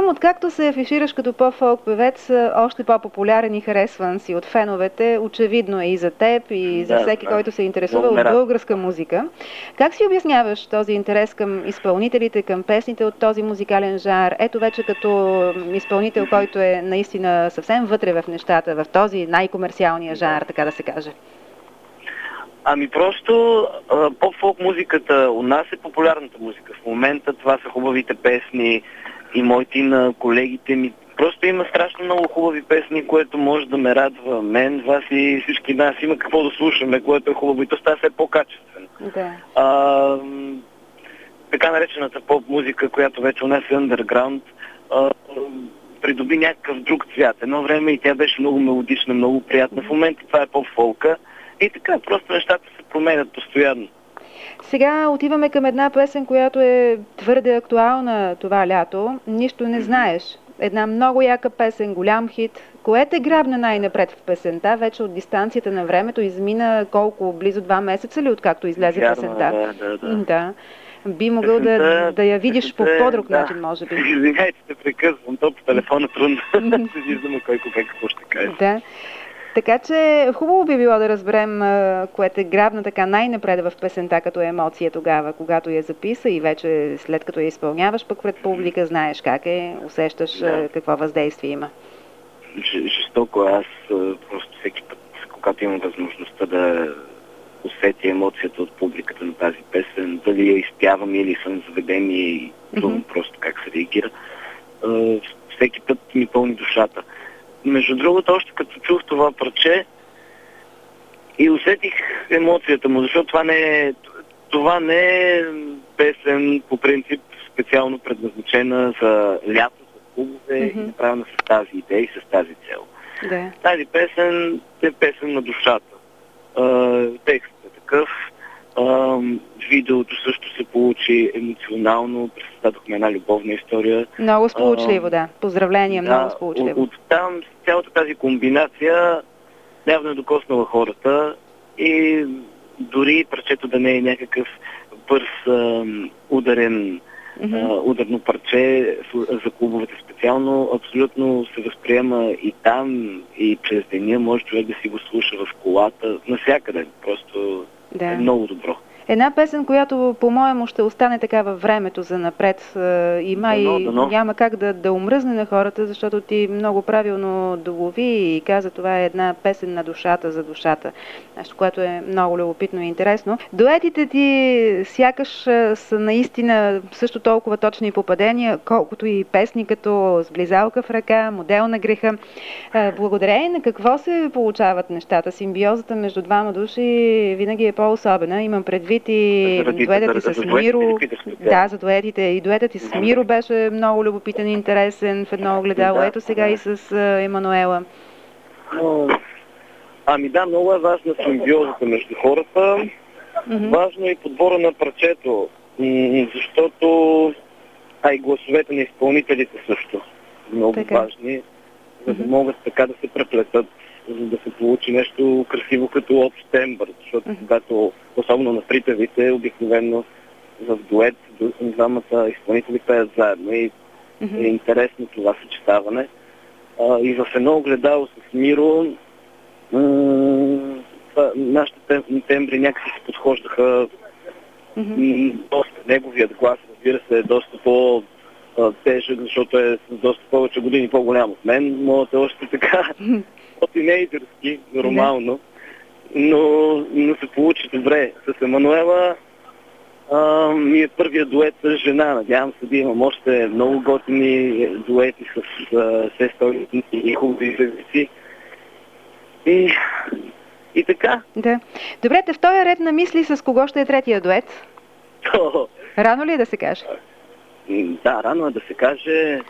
чувам, откакто се афишираш като по-фолк певец, още по-популярен и харесван си от феновете. Очевидно е и за теб, и за всеки, който се интересува от българска музика. Как си обясняваш този интерес към изпълнителите, към песните от този музикален жанр? Ето вече като изпълнител, който е наистина съвсем вътре в нещата, в този най-комерциалния жанр, така да се каже. Ами просто поп-фолк музиката у нас е популярната музика. В момента това са хубавите песни и моите и на колегите ми. Просто има страшно много хубави песни, което може да ме радва мен, вас и всички нас. Има какво да слушаме, което е хубаво и то става все по-качествено. Да. Така наречената поп-музика, която вече у нас е underground, придоби някакъв друг цвят. Едно време и тя беше много мелодична, много приятна. В момента това е поп-фолка. И така, просто нещата се променят постоянно. Сега отиваме към една песен, която е твърде актуална това лято. Нищо не знаеш. Една много яка песен, голям хит. Кое те грабна най-напред в песента? Вече от дистанцията на времето измина колко? Близо 2 месеца ли, откакто излезе песента? Да. Би могъл да я видиш по по-друг начин, може би. Извинявайте, те прекъсвам. То по телефона трудно се виждаме кой какво ще каже. Да. Така че хубаво би било да разберем кое те грабна така най-напред в песента като емоция тогава, когато я записа и вече след като я изпълняваш пък пред публика, знаеш как е, усещаш какво въздействие има. Жестоко. Аз просто всеки път, когато имам възможността да усетя емоцията от публиката на тази песен, дали я изпявам или съм заведен и чувам просто как се реагира, всеки път ми пълни душата. Между другото, още като чух това парче и усетих емоцията му, защото това не е песен по принцип специално предназначена за лято, за клубове и направена с тази идея и с тази цел. Да. Тази песен е песен на душата. Текстът е такъв. Видеото също се получи емоционално. Създадохме една любовна история. Много сполучливо, да. Поздравления, много сполучливо. Оттам цялата тази комбинация явно е докоснала хората и дори парчето да не е някакъв бърз, ударно парче за клубовете специално, абсолютно се възприема и там, и през деня може човек да си го слуша в колата, навсякъде. Просто е много добро. Една песен, която, по-моему, ще остане така във времето за напред и май няма как да умръзне на хората, защото ти много правилно долови и каза, това е една песен на душата за душата. Нещо, което е много любопитно и интересно. Дуетите ти сякаш са наистина също толкова точни попадения, колкото и песни като Сблизалка в ръка, Модел на греха. Благодарение на какво се получават нещата? Симбиозата между двама души винаги е по-особена. Имам предвид и дуетът ти с Миро. Да, за дуетите. И дуетът ти с Миро беше много любопитен и интересен в едно огледало. Ето сега и с Емануела. Ами да, много е важна симбиозата между хората. Важно е и подбора на парчето, защото и гласовете на изпълнителите също много важни, за да могат така да се преплетат, за да се получи нещо красиво като общ тембър, защото когато, особено на припевите, обикновено в дует двамата изпълнители пеят заедно и е интересно това съчетаване. И в едно огледало с Миро нашите тембри някакси се подхождаха доста. Неговият глас, разбира се, е доста по-тежък, защото е с доста повече години по-голям от мен. Моят е още така по-тинейджърски, нормално, но се получи добре. С Емануела ми е първият дует с жена. Надявам се да имам още много готини дуети с сестори и хубави певици. И така. Да. Добре, в този ред на мисли с кого ще е третия дует? Рано ли е да се каже? Да, рано е да се каже.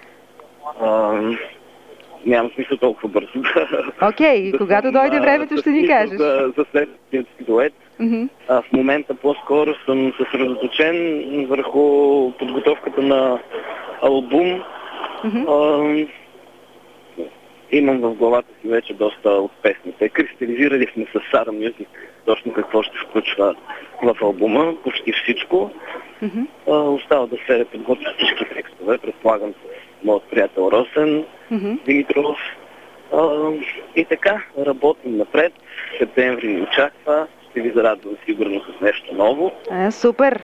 Няма смисъл толкова бързо. Окей, когато дойде времето ще ни кажеш. За следващия си дует. В момента по-скоро съм съсредоточен върху подготовката на албум. имам в главата си вече доста от песните. Кристализирали сме с Sara Music точно какво ще включва в албума, почти всичко. Остава да се подготвя всички текстове, предполагам с моят приятел Росен Димитров. И така, работим напред. Септември ни очаква. Ще ви зарадвам сигурно с нещо ново. Супер!